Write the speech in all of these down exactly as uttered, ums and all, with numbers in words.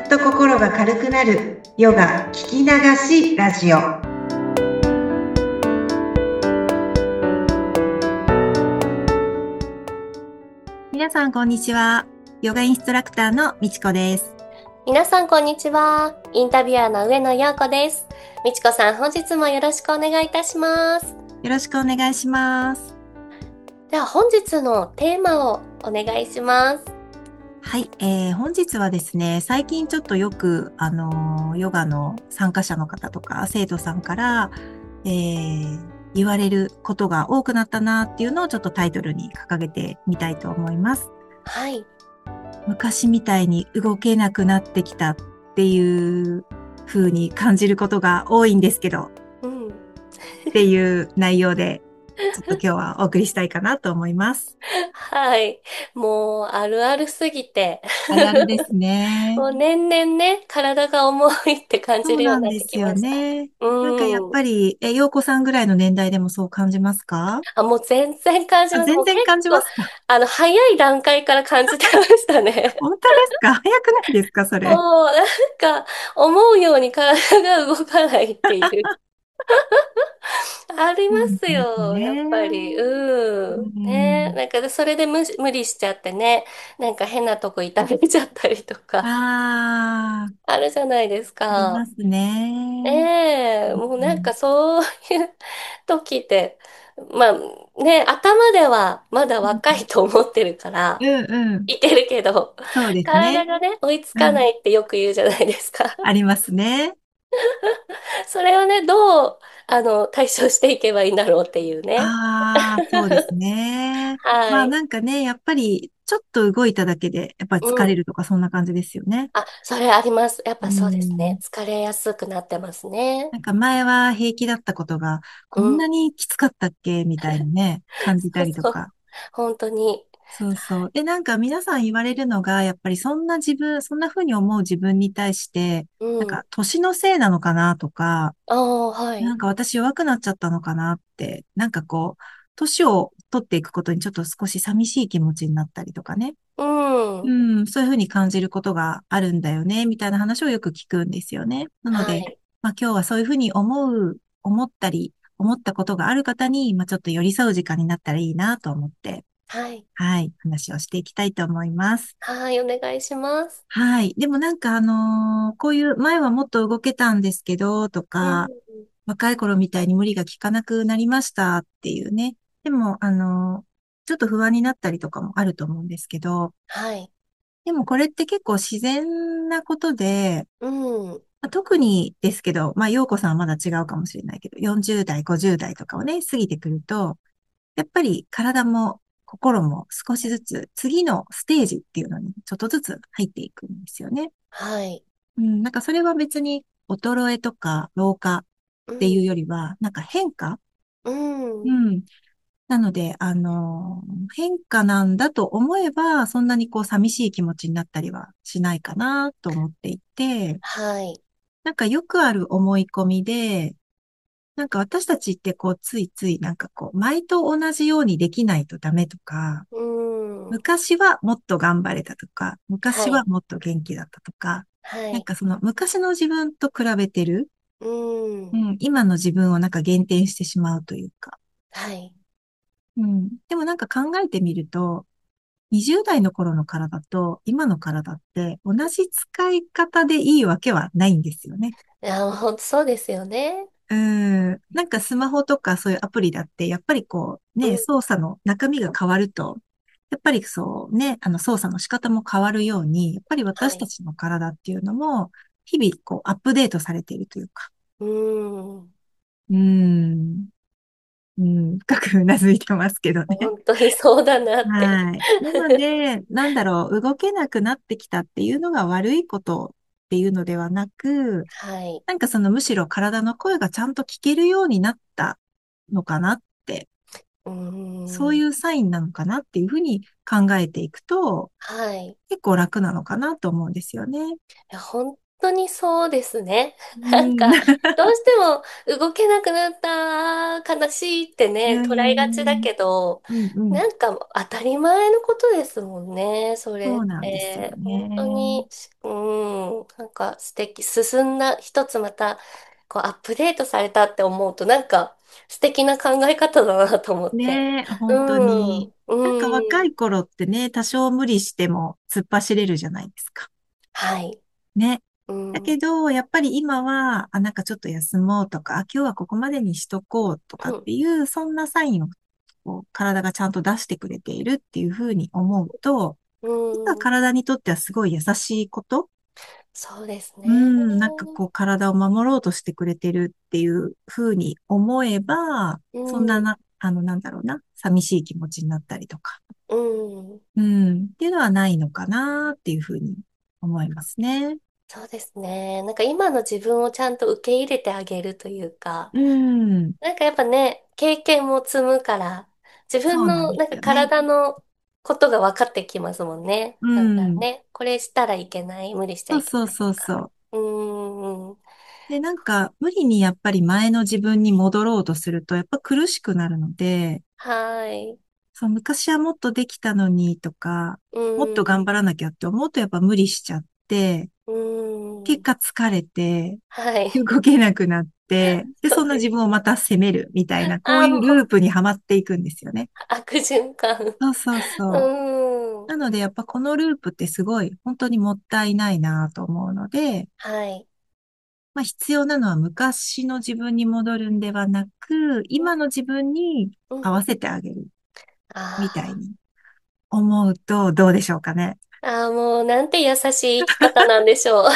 っと心が軽くなるヨガ聞き流しラジオ。皆さんこんにちは。ヨガインストラクターのみちこです。 皆さんこんにちは。インタビュアーの上野陽子です。みちこさん、本日もよろしくお願いいたします。 よろしくお願いします。 では本日のテーマをお願いします。 はい、えー、本日はですね、最近ちょっとよく、あのー、ヨガの参加者の方とか生徒さんから、えー、言われることが多くなったなっていうのをちょっとタイトルに掲げてみたいと思います。 はい。 昔みたいに動けなくなってきたっていう風に感じることが多いんですけど、 うん。 っていう内容で、ちょっと今日はお送りしたいかなと思います。 はい。もう、あるあるすぎて。 あるあるですね。 もう年々ね、体が重いって感じそうなんるようになってですよきました。 ね。なんかやっうん。 ぱり、え、洋子さんぐらいの年代でもそう感じますか？ あ、もう全然感じあ、 ます。もう結全然感じま構、 すか？ あの、早い段階から感じてましたね。 本当ですか？早くないですかそれ？ もう、なんか、思うように体が動かないっていう。ありまそうなんすですよ、やっぱり。 ね。 うん。 うね。 ん。 なんか、それで無、無理しちゃってね。なんか変なとこ痛めちゃったりとか、 ああ、 あるじゃないですか。 ありますね。 ええ、 うんもうなんかそういう時って、まあね、頭ではまだうん若いと思ってるから、 うんうん。 いてるけど、 そうですね。 体がね、追いつうん。 かないってよく言うじゃないですか。 ありますね。 それをね、どう、あの、対処していけばいいんだろうっていうね。 ああ、そうですね。まあはい。 なんかね、やっぱりちょっと動いただけで、やっぱりうん。 疲れるとかそんな感じですよね。 あ、それあります。やっうぱそうですね。 ん。 疲れやすくなってますね。 なんか前は平気だったことが、 うん。 こんなにきつかったっけみたいにね、感じたそうそう。 りとか。 本当に。 そうそう。で、なんか皆さん言われるのが、やっぱりそんな自分、そんな風に思う自分に対して、 うん。 なんか年のせいなのかなとか、 ああ、はい。 なんか私弱くなっちゃったのかなって、なんかこう、年を取っていくことにちょっと少し寂しい気持ちになったりとかね。 うん。 うん、そういうふうに感じることがあるんだよね、みたいな話をよく聞くんですよね。なので、 はい。 まあ今日はそういうふうに思う、思ったり、思ったことがある方に、まあちょっと寄り添う時間になったらいいなと思って、 はい。 はい、話をしていきたいと思います。 はい。お願いします。 はい。でもなんかあのーこういう前はもっと動けたんですけど、とうん。 か、若い頃みたいに無理が効かなくなりましたっていうね。でも、あのーちょっと不安になったりとかもあると思うんですけど、 はい。 でもこれって結構自然なことで、 うん。 まあ特にですけど、まあ、陽子さんはまだ違うかもしれないけど、よんじゅう代、ごじゅう代とかをね、過ぎてくると、やっぱり体も心も少しずつ次のステージっていうのにちょっとずつ入っていくんですよね。 はい。 うん、なんかそれは別に衰えとか老化っていううん。 よりは、なんか変化。 うん。 うん。なので、あの変化なんだと思えば、そんなにこう寂しい気持ちになったりはしないかなと思っていて、 はい。 なんかよくある思い込みで、なんか私たちってこうついついなんかこう前と同じようにできないとダメとか、 うん。 昔はもっと頑張れたとか、昔ははい。 もっと元気だったとか、 はい。 なんかその昔の自分と比べてる、 うん。 うん、今の自分をなんか減点してしまうというか、 はい。 うん、でもなんか考えてみると、にじゅう代の頃の体と今の体って同じ使い方でいいわけはないんですよね。 いや、ほんとそうですよね。 うん。なんかスマホとかそういうアプリだって、やっぱりこうね、 うん。 操作の中身が変わると、やっぱりそうね、あの操作の仕方も変わるように、やっぱりはい。 私たちの体っていうのも、日々こうアップデートされているというか、 うん。 うん、うん、深くうなずいてますけどね。 本当にそうだなって。 はい。なので、なんだろう、動けなくなってきたっていうのが悪いことっていうのではなく、 はい。 なんかそのむしろ体の声がちゃんと聞けるようになったのかなって、 うん。 そういうサインなのかなっていうふうに考えていくと、 はい。い結構楽なのかなと思うんですよね。 や、本当にそうですね。 うなんん。 か、どうしても動けなくなった、悲しいってうね、捉えがちだん。 けど、 うんうん。 なんか当たり前のことですもんね、それっそうなんですよて。本当ね。 に、うん、なんか素敵、進んだ、一つまた、こうアップデートされたって思うと、なんか素敵な考え方だなと思って。 ねえ、 う本当に。 ん、 なんかうん、 若い頃ってね、多少無理しても突っ走れるじゃないですか。 はい、 ね。 うん、 だけど、やっぱり今は、あ、なんかちょっと休もうとか、あ、今日はここまでにしとこうとかっていう、そんなサインをこう体がちゃんと出してくれているっていうふうに思うと、 う実はん、 体にとってはすごい優しいこと。 そうですうね。 ん、なんかこう体を守ろうとしてくれてるっていうふうに思えば、 うん、 そんなな、あの、なんだろうな、寂しい気持ちになったりとか、 うん。 うん、っていうのはないのかなっていうふうに思いますね。 そうですね。なんか今の自分をちゃんと受け入れてあげるというか、 うん、 なんかやっぱね、経験も積むから、自分そうなんでのなんかすよね。 体のことが分かってきますもんね。 うなんかん、 ね、これしたらいけない、無理しちゃいけそうそうないとか。 そうそう。 うーん。 で、なんか、無理にやっぱり前の自分に戻ろうとすると、やっぱ苦しくなるので、 はい。 そう、昔はもっとできたのにとか、 うもっとーん。 頑張らなきゃって思うとやっぱ無理しちゃって、 うーん。 結果疲れて、 はい。 動けなくなって、で、そんな自そうです。 分をまた責めるみたいな、こうああ、 いうもうループにはまっていくんですよね。 悪循環。 そうそううそう。 ーん。 なので、やっぱこのループってすごい、本当にもったいないなと思うので、 はい。 まあ必要なのは昔の自分に戻るんではなく、今の自分にうん。 合わせてあげるみたいあに思うとどうでしょうかね。 あ。ああ、もうなんて優しい生き方なんでしょう。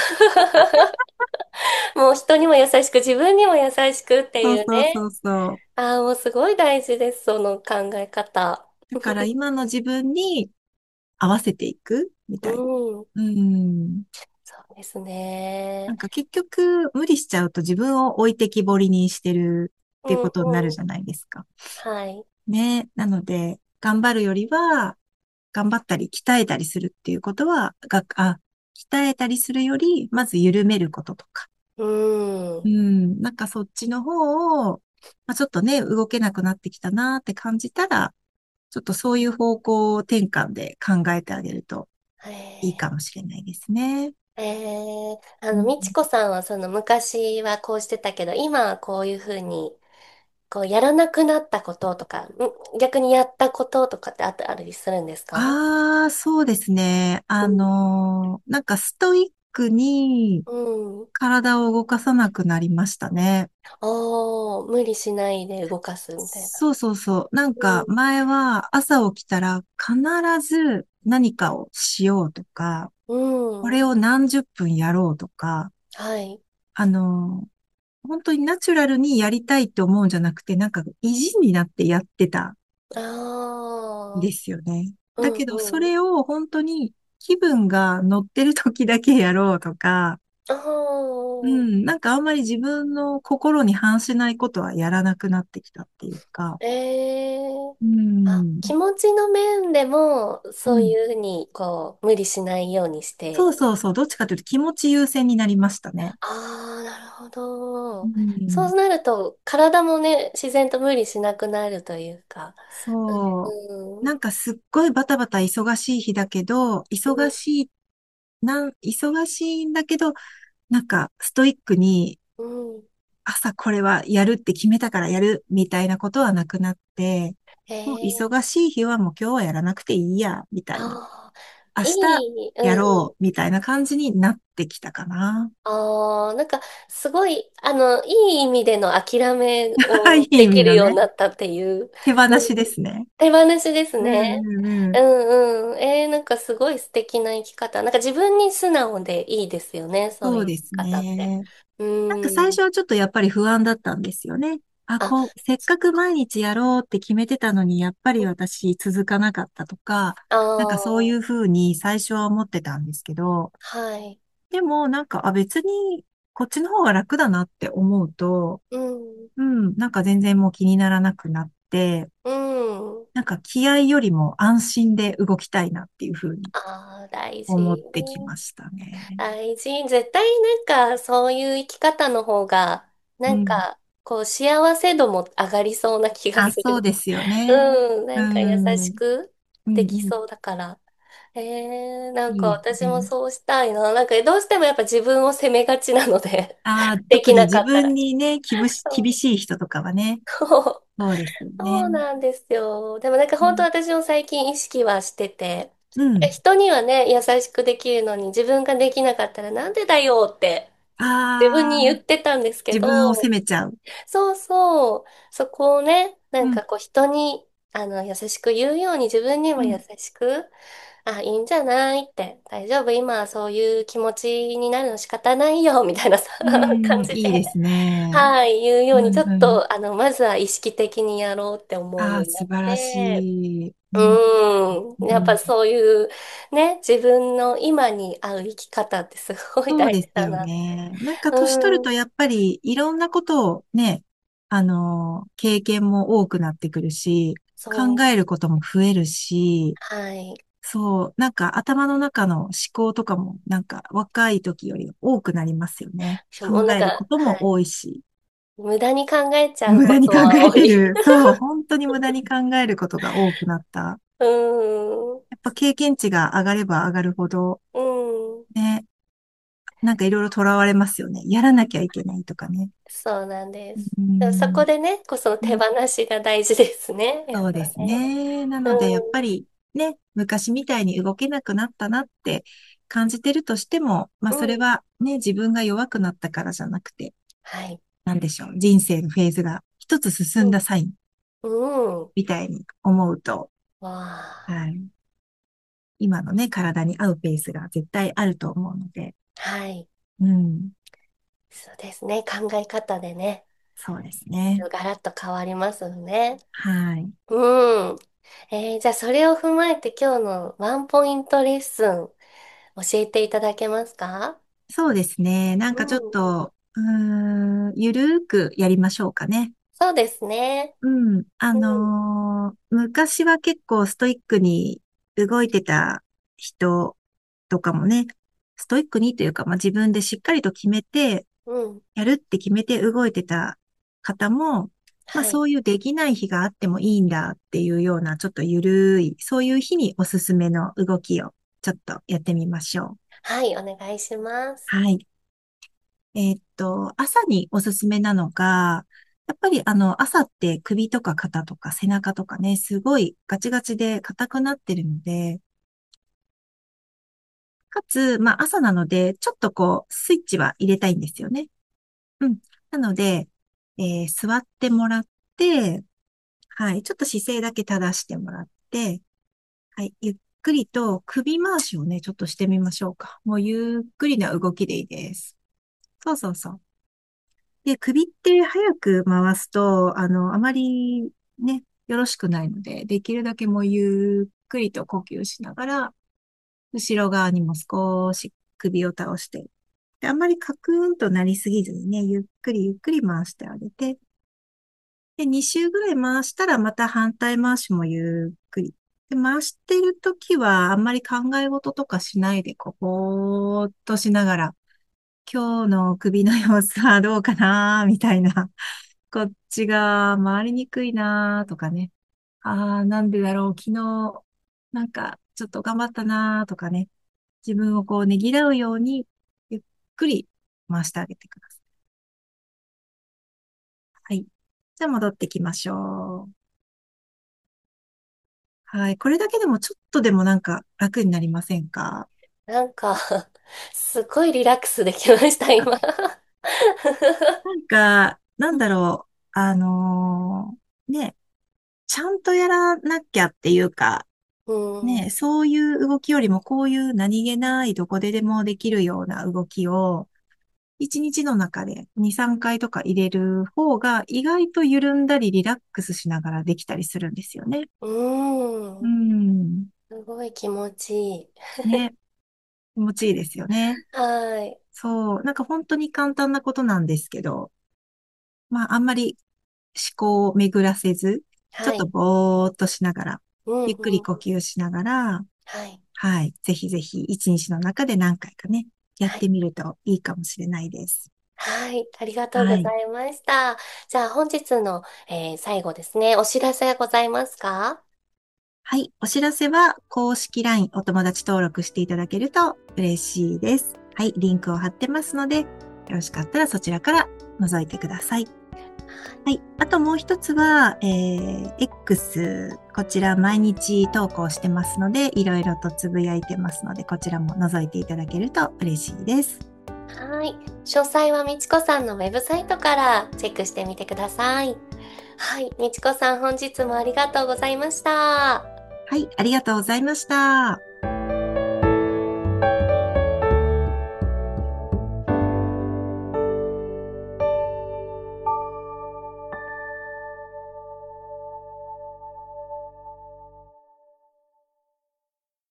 もう人にも優しく、自分にも優しくってそういうね。 そうそうそう。 ああ、もうすごい大事です、その考え方。 だから今の自分に合わせていくみうたいな。 ん。 うん。 そうですね。 なんか結局無理しちゃうと自分を置いてきぼりにしてるっていううんことになるうん。 じゃないですか。 はい。 ね。なので、頑張るよりは、頑張ったり鍛えたりするっていうことは、が、あ、鍛えたりするより、まず緩めることとか。 うん。 うん。なんかそっちの方を、まあ、ちょっとね、動けなくなってきたなって感じたら、ちょっとそういう方向転換で考えてあげるといいかえもしれないですね。 ー、えー、あの、 うん、 みちこさんはその昔はこうしてたけど、今はこういうふうに、こうやらなくなったこととか、ん逆にやったこととかってあったありするんですか？ ああ、そうですね。あうん。 のーなんかストイックにうん。 体を動かさなくなりましたね。 おー、無理しないで動かすみたいな。 そうそうそう。なんかうん。 前は朝起きたら必ず何かをしようとか、 うん。 これを何十分やろうとか、 はい。 あのー本当にナチュラルにやりたいって思うんじゃなくて、なんか意地になってやってたんああ。 ですよね。 うんだけど、そうん。 れを本当に気分が乗ってる時だけやろうとか、 ああ。 うん、なんかあんまり自分の心に反しないことはやらなくなってきたっていうか、 ええ、 うあ、 ん、 気持ちの面でも、そううん。 いうふうに、こう、無理しないようにして。 そうそうそう、どっちかというと気持ち優先になりましたね。 ああ、なるほうど。そうん、 なると、体もね、自然と無理しなくなるというか。 そう。 うん。 なんかすっごいバタバタ忙しい日だけど、 うん。 忙しい、なん、忙しいんだけど、なんかストイックにうん。 朝これはやるって決めたからやるみたいなことはなくなって、 えもうえ、 忙しい日はもう今日はやらなくていいや、みたいな。 ああ、 明日いい。 やうんうん。 ろう、みたいな感じになってきたかな。 ああ、なんか、すごい、あの、いい意味での諦めいをい意できるように味のね、 なったっていう。 手放うん、 しですね。 手放しですうんね。 うんうん。 うんうん。えー、なんかすごい素敵な生き方。なんか自分に素直でいいですよね。そういうそうです生き方って。 ね。 うなんか最ん。 初はちょっとやっぱり不安だったんですよね。あ、 あ、 こう、せっそっかく毎か。 日やろうって決めてたのに、やっぱり私続かなかったとか、 あなんかそういあ、 うふうに最初は思ってたんですけど、 はい。 でもなんか、あ、別にこっちの方が楽だなって思うと、 うん。 うん、なんか全然もう気にならなくなって、 うん。 なんか気合よりも安心で動きたいなっていうふうにああ、大思っ事。 てきましたね。 大事。絶対なんかそういう生き方の方が、なうん。 んかこう幸せ度も上がりそうな気があ、 する。 そうですよね。 うん、なうんか優ん。うん、 しくうん。 できそうだから。えー、なんかいいですね。 私もそうしたいな。なんかどうしてもやっぱ自分を責めがちなので、 ああ、 でき特に自なかったら。 分にね、厳し、厳しい人とかはね、 そうそうですよね。 そうなんですよ。でもなんかうん。 本当私も最近意識はしてて、 うん。 人にはね、優しくできるのに自分ができなかったらなんでだよって自分にああ、 言ってたんですけ自分を責ど、 めちゃう。 そうそう、そこをね、なうん。 んかこう人にあの優しく言うように自分にも優うん。 しく、あ、いいんじゃないって、大丈夫、今はそういう気持ちになるの仕方ないよ、みたいなさ、 う感ん、 じで、 いいですね。 はい、言うように、ちうん、 ょっうん。 と、あの、まずは意識的にやろうって思うああ、 ようになっ素晴らて、 しい。ううん、 ん、やっぱうん。 そういう、ね、自分の今に合う生き方ってすごいそう大ですよ事だなって。 ね。なんか年取るうん、 とやっぱりいろんなことをね、あの、経験も多くなってくるし、考そう、 えることも増えるし、 はい。 そう、なんか頭の中の思考とかもなんか若い時より多くなりますよね。 しかも考えるこなんか、 ともはい。 多いし、 無駄に考えちゃうこと無駄に考は多い。 える。そう、本当に無駄に考えることが多くなった。 うん、 やっぱ経験値が上がれば上がるほど、 うん、 ね、なんかいろいろ囚われますよね。やらなきゃいけないとかね。 そうなんでうす。でもそん、 こでね、こそ手放しが大事ですね。やっそうですぱね。 ね。なので、やっぱうん、 りね、昔みたいに動けなくなったなって感じてるとしても、まあそれうん、 はね、自分が弱くなったからじゃなくて、 はい。 なんでしょう。人生のフェーズが一つ進んうん、 だサインうん。 みたいに思うと、 わあ、 はい。今のね、体に合うペースが絶対あると思うので、 はい。 うん。 そうですね。考え方でね、 そうですね。 ガラッと変わりますよね。 はい。 うん。えーじゃあそれを踏まえて今日のワンポイントレッスン教えていただけますか？ そうですね。なんうかちょっん。 と、うーん、ゆるーくやりましょうかね。 そうですね。 うん。あうん。 のー昔は結構ストイックに動いてた人とかもね、ストイックにというか、まあ、自分でしっかりと決めて、 うん。 やるって決めて動いてた方も、まあはい。 そういうできない日があってもいいんだっていうようなちょっとゆるい、そういう日におすすめの動きをちょっとやってみましょう。 はい、お願いします。 はい。えーっと、朝におすすめなのが、やっぱりあの朝って首とか肩とか背中とかね、すごいガチガチで硬くなってるので、かつ、まあ朝なので、ちょっとこう、スイッチは入れたいんですよね。うん。なので、えー座ってもらって、はい。ちょっと姿勢だけ正してもらって、はい。ゆっくりと首回しをね、ちょっとしてみましょうか。もうゆっくりな動きでいいです。そうそうそう。で、首って早く回すと、あの、あまりね、よろしくないので、できるだけもうゆっくりと呼吸しながら、後ろ側にも少し首を倒して、で、あんまりカクーンとなりすぎずにね、ゆっくりゆっくり回してあげて、で、に周ぐらい回したらまた反対回しもゆっくり。で、回してるときはあんまり考え事とかしないで、こうぼーっとしながら、今日の首の様子はどうかなみたいな。こっちが回りにくいなとかね。ああ、なんでだろう。昨日、なんか、ちょっと頑張ったなとかね。自分をこうねぎらうように、ゆっくり回してあげてください。はい。じゃあ戻ってきましょう。はい。これだけでもちょっとでもなんか楽になりませんか？ なんかすごいリラックスできました、今。 なんか、なんだろう。あのーね、ちゃんとやらなきゃっていうか、 うん。 ね、そういう動きよりもこういう何気ないどこででもできるような動きを一日の中でに、さんかいとか入れる方が意外と緩んだりリラックスしながらできたりするんですよね。 ううん。 ん。 すごい気持ちいい。 ね。気持ちいいですよね。 はい。 そう。なんか本当に簡単なことなんですけど、まああんまり思考を巡らせず、 ちょっとはい。 ぼーっとしながら、 うんゆっくりうん。 呼吸しながら、 はい。 はい。ぜひぜひ一日の中で何回かね、やっはい。 てみるといいかもしれないです。 はい。ありがとうごはい。 ざいました。じゃあ本日の、えー最後ですね。お知らせはございますか？ はい。お知らせは公式 ライン お友達登録していただけると嬉しいです。はい。リンクを貼ってますので、よろしかったらそちらから覗いてください。はい。あともう一つは、えー、X、こちら毎日投稿してますので、いろいろとつぶやいてますので、こちらも覗いていただけると嬉しいです。 はい。詳細はみちこさんのウェブサイトからチェックしてみてください。はい。みちこさん本日もありがとうございました。 はい。ありがとうございました。